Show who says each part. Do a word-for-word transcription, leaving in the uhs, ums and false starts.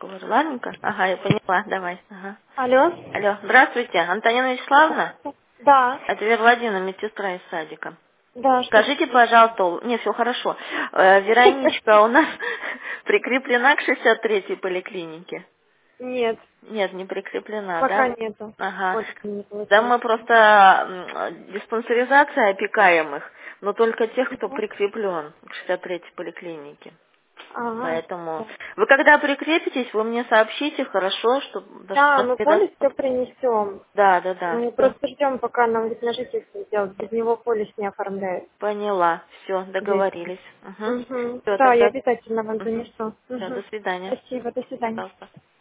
Speaker 1: положу. Ладненько? Ага, я поняла. Давай. Ага.
Speaker 2: Алло?
Speaker 1: Алло. Здравствуйте. Антонина Вячеславовна?
Speaker 2: Да,
Speaker 1: Это Вера Владимировна, медсестра из садика.
Speaker 2: да, что
Speaker 1: Скажите,
Speaker 2: случилось?
Speaker 1: пожалуйста, у- нет, все хорошо. Э, Вероничка у нас прикреплена к шестьдесят третьей поликлинике?
Speaker 2: Нет,
Speaker 1: Нет, не прикреплена,
Speaker 2: пока
Speaker 1: да?
Speaker 2: нету.
Speaker 1: Ага.
Speaker 2: Вот не
Speaker 1: Да мы
Speaker 2: получилось.
Speaker 1: просто м, диспансеризация опекаемых, но только тех, кто
Speaker 2: Мгм.
Speaker 1: прикреплен к шестьдесят третьей поликлинике.
Speaker 2: Ага.
Speaker 1: Поэтому
Speaker 2: Да,
Speaker 1: вы когда прикрепитесь, вы мне сообщите, хорошо, чтобы даже
Speaker 2: Да,
Speaker 1: вас
Speaker 2: мы
Speaker 1: не
Speaker 2: полис все
Speaker 1: расстроить.
Speaker 2: принесем.
Speaker 1: Да, да, да.
Speaker 2: Мы
Speaker 1: Всё.
Speaker 2: просто ждем, пока нам вид на жительство сделают. Без него полис не оформляют.
Speaker 1: Поняла. Все,
Speaker 2: Здесь.
Speaker 1: договорились. Угу.
Speaker 2: Угу.
Speaker 1: Все,
Speaker 2: Да, я
Speaker 1: тогда.
Speaker 2: обязательно вам
Speaker 1: Угу.
Speaker 2: занесу.
Speaker 1: Все, до
Speaker 2: Угу.
Speaker 1: свидания.
Speaker 2: Спасибо, до свидания.
Speaker 1: Пожалуйста.